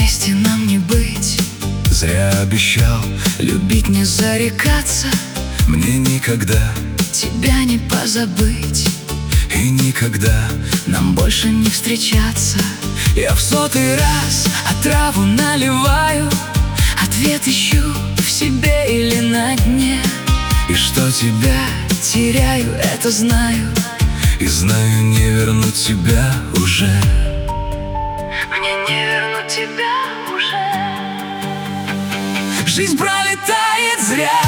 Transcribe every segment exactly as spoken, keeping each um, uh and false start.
вместе нам не быть. Зря обещал Любить не зарекаться, мне никогда тебя не позабыть. и никогда Нам больше не встречаться. я в сотый раз Отраву наливаю, ответ ищу в себе или на дне. и что тебя Я теряю, это знаю. и знаю, не вернуть тебя уже. Мне не вернуть тебя уже. Жизнь пролетает зря,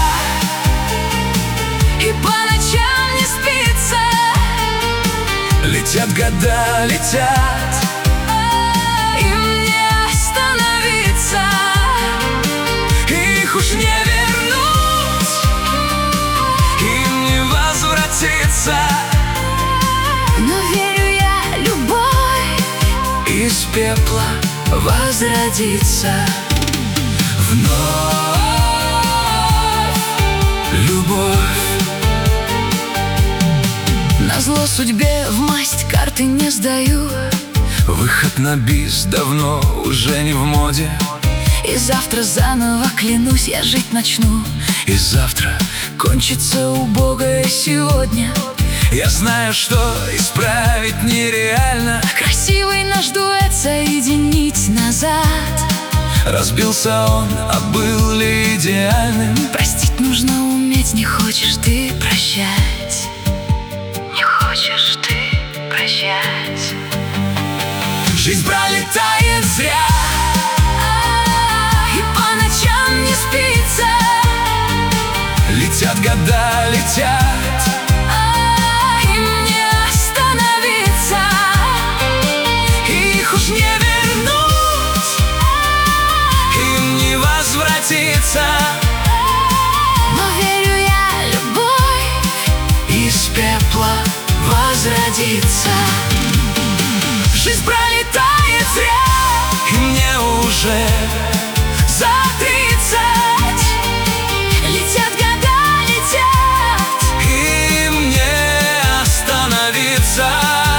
И по ночам не спится. летят года, летят, Им не остановиться. их уж не вернуть, им не возвратиться. Но верю я, любовь Из пепла возродится. вновь любовь. Назло судьбе в масть карты не сдаю. Выход на бис давно уже не в моде. И завтра заново, клянусь, я жить начну. И завтра Кончится убогое сегодня. я знаю, что исправить нереально. Красивый наш дуэт соединить назад. Разбился он, а был ли идеальным? Простить нужно уметь, не хочешь ты прощать. Не хочешь ты прощать. Жизнь пролетает зря, И по ночам не спится. летят года, летят, Им не остановиться. их уж не вернуть, им не возвратиться. Но верю я, любовь Из пепла возродится. жизнь пролетает зря, и мне уже за тридцать. Летят года, летят. Им не остановиться.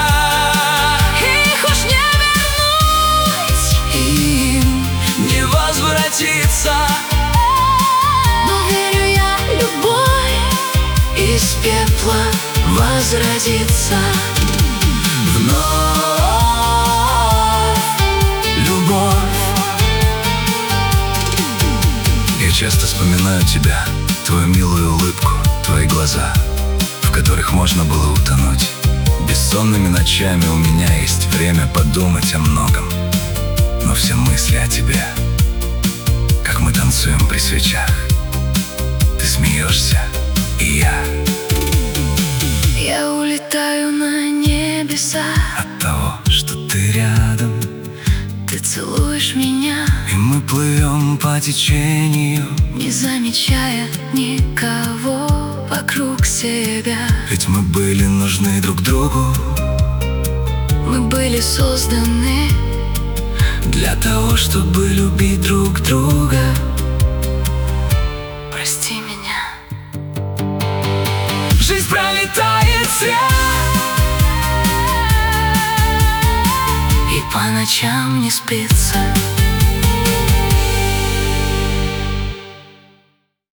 Их уж не вернуть. Им не возвратиться. Но верю я, любовь Из пепла возродится. вновь любовь. Я часто вспоминаю тебя, твою милую улыбку, твои глаза, в которых можно было утонуть. Бессонными ночами у меня есть время подумать о многом, но все мысли о тебе, как мы танцуем при свечах. Ты смеешься, и я Я улетаю на небеса. от того, что ты рядом, Ты целуешь меня, и мы плывем по течению. не замечая никого вокруг себя. Ведь мы были нужны друг другу Мы были созданы для того, чтобы любить друг друга. прости меня. Жизнь пролетает зря, И по ночам не спится.